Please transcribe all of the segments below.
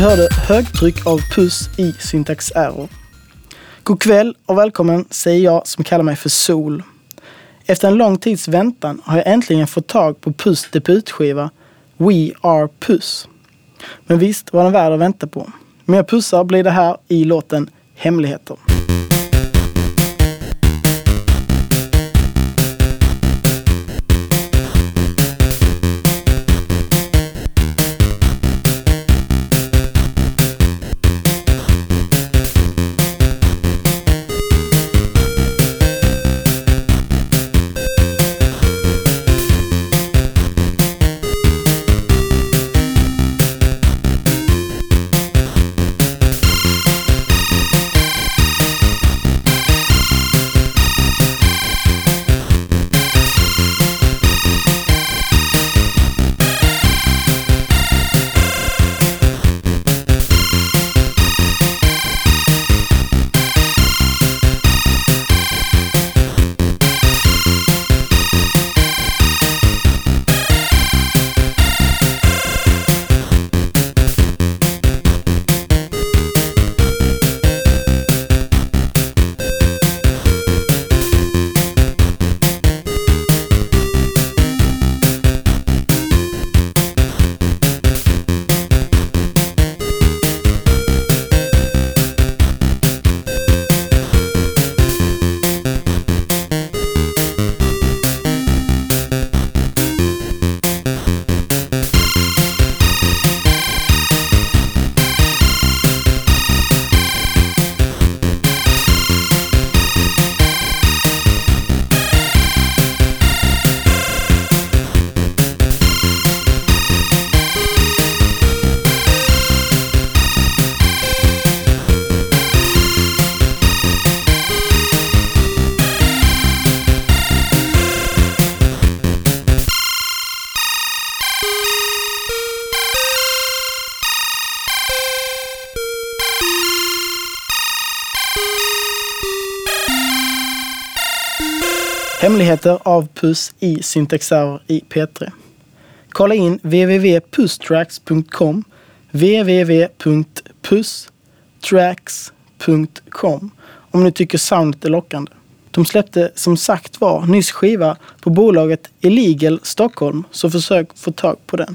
hörde högtryck av Puss i Syntax Error. God kväll och välkommen, säger jag som kallar mig för Sol. Efter en lång tids väntan har jag äntligen fått tag på Puss debutskiva We Are Puss. Men visst var den värd att vänta på. Mer pussar blir det här i låten Hemligheter. Hemligheter av Puss i Syntax Error i P3. Kolla in www.pusstracks.com www.pusstracks.com om ni tycker soundet är lockande. De släppte som sagt var nyss skiva på bolaget Illegal Stockholm, så försök få tag på den.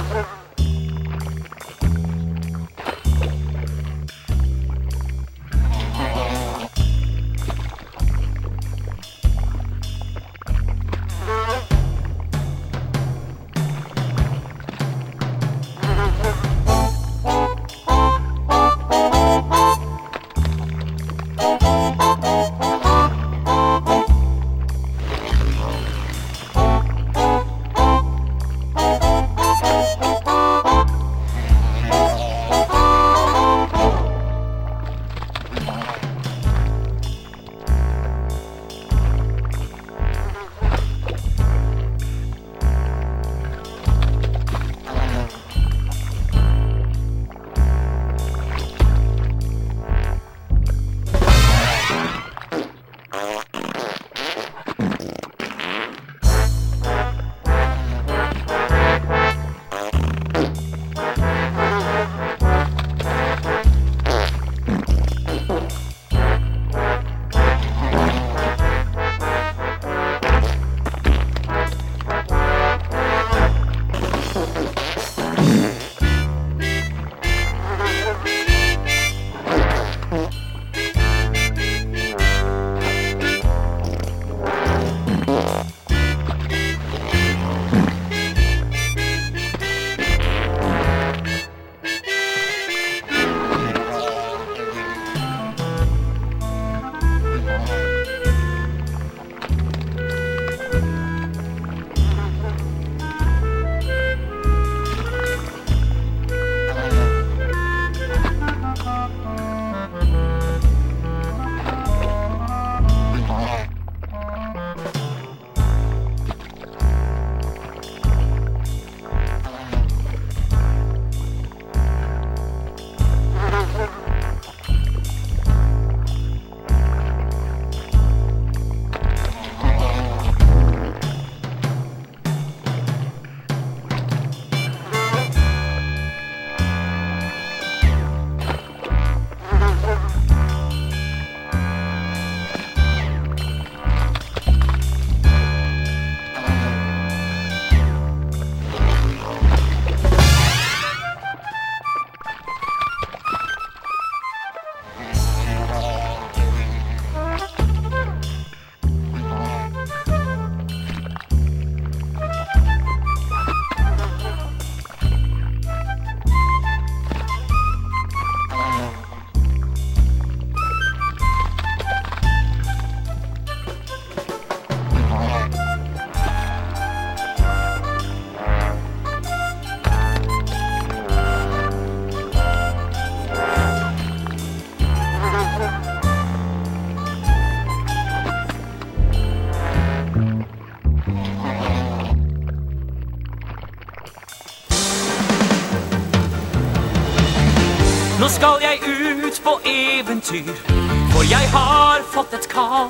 Nå skal jeg ut på eventyr, for jeg har fått et kall.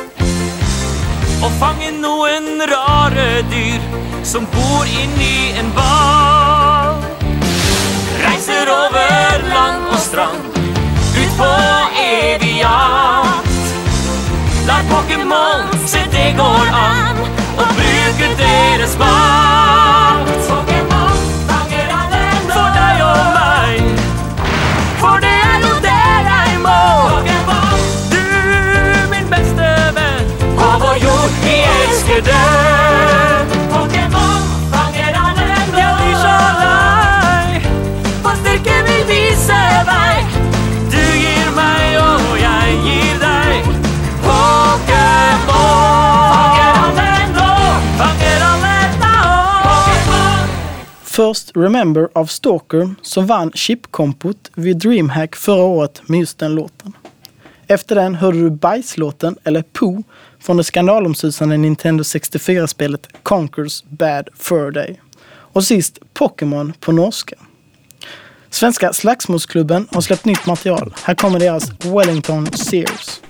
Og fange noen rare dyr som bor inni en ball. Reiser over land og strand, ut på evig jakt. La Pokémon se det går an, og bruke deres makt. Pokémon fanger alle nå, for deg og meg, for det er jo det jeg må. Pokémon, du min beste venn, på vår jord vi elsker deg. Pokémon fanger alle nå, jeg blir så lei, for styrke vil vise vei. Du gir meg og jeg gir deg. Pokémon fanger alle nå, fanger alle nå. Pokémon. First Remember av Stalker som vann Chip-kompot vid Dreamhack förra året med just den låten. Efter den hörde du Bajs-låten eller Pooh från det skandalomsusande Nintendo 64-spelet Conker's Bad Fur Day. Och sist Pokémon på norska. Svenska Slagsmålsklubben har släppt nytt material. Här kommer deras Wellington Sears.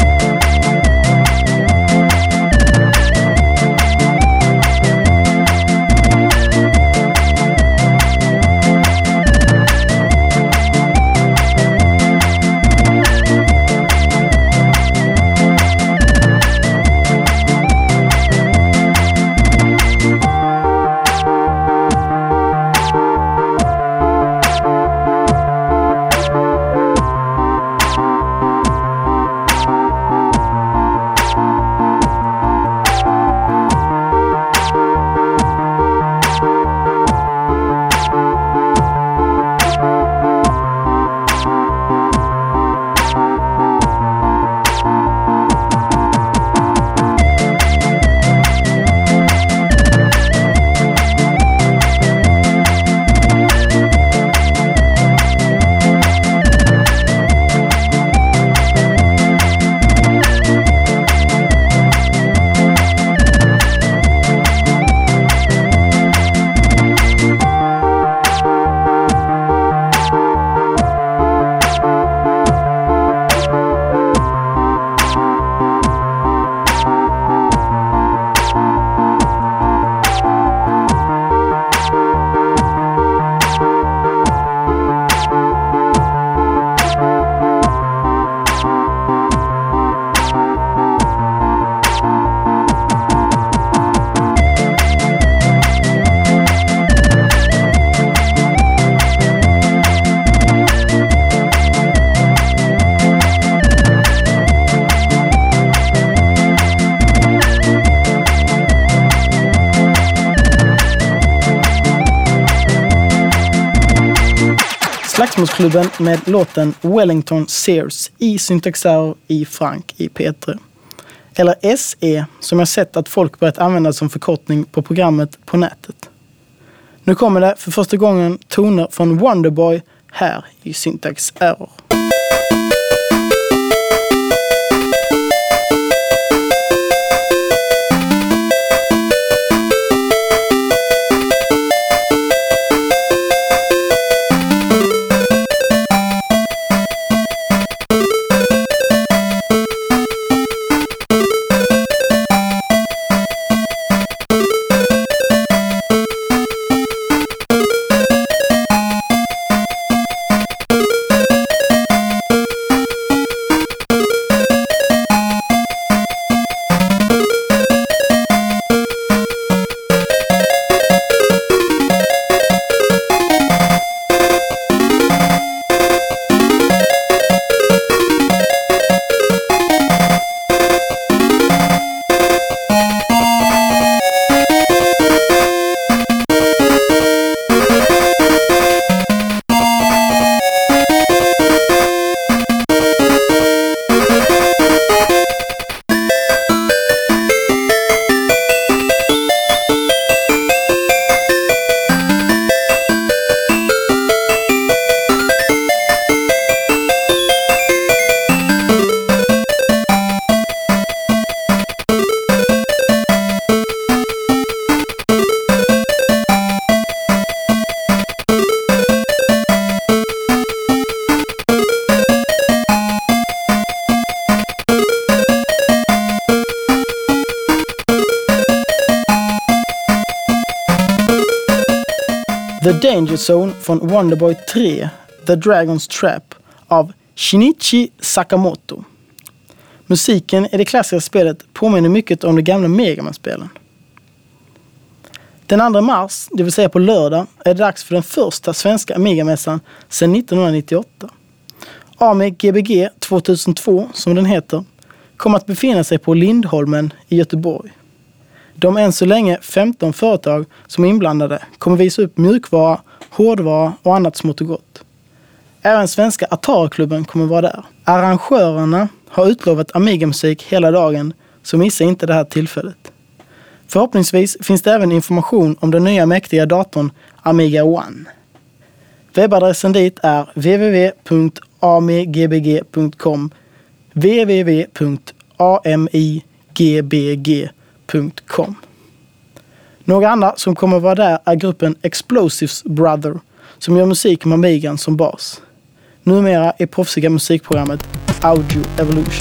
Slagsmålsklubben med låten Wellington Sears i Syntax Error i Frank i P3. Eller SE, som jag sett att folk börjat använda som förkortning på programmet på nätet. Nu kommer det för första gången toner från Wonderboy här i Syntax Error. The Danger Zone från Wonderboy 3, The Dragon's Trap av Shinichi Sakamoto. Musiken i det klassiska spelet påminner mycket om de gamla Mega Man-spelen. Den 2 mars, det vill säga på lördag, är det dags för den första svenska Amiga-mässan sedan 1998. AMI-GBG 2002, som den heter, kommer att befinna sig på Lindholmen i Göteborg. De än så länge 15 företag som är inblandade kommer visa upp mjukvara, hårdvara och annat smått och gott. Även svenska Atari-klubben kommer vara där. Arrangörerna har utlovat Amiga-musik hela dagen, så missa inte det här tillfället. Förhoppningsvis finns det även information om den nya mäktiga datorn Amiga One. Webbadressen dit är www.amigbg.com www.amigbg.com. Några andra som kommer vara där är gruppen Explosives Brother, som gör musik med Amigan som bas. Numera är proffsiga musikprogrammet Audio Evolution.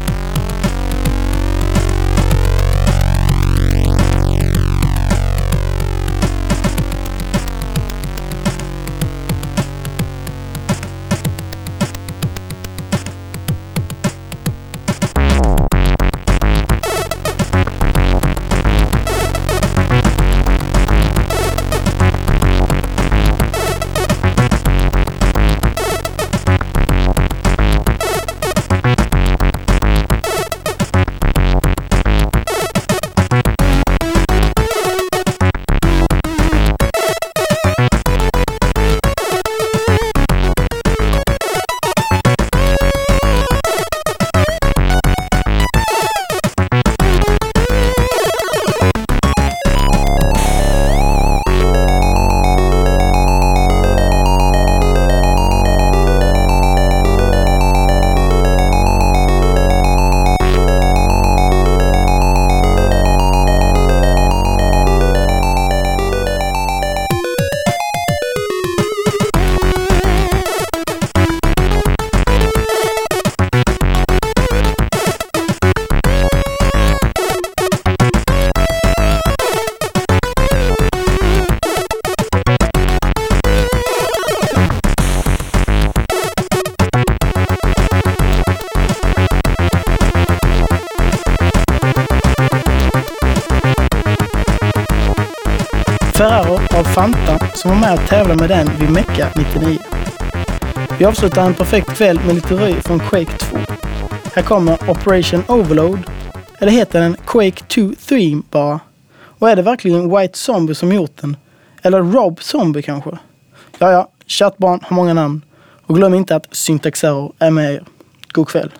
Ferraro av Fanta som var med att tävla med den vid Mecca 99. Vi avslutar en perfekt kväll med lite röj från Quake 2. Här kommer Operation Overload, eller heter den Quake 2 Theme bara? Och är det verkligen White Zombie som gjort den? Eller Rob Zombie kanske? Ja, kärt barn har många namn. Och glöm inte att Syntax Error är med er. God kväll.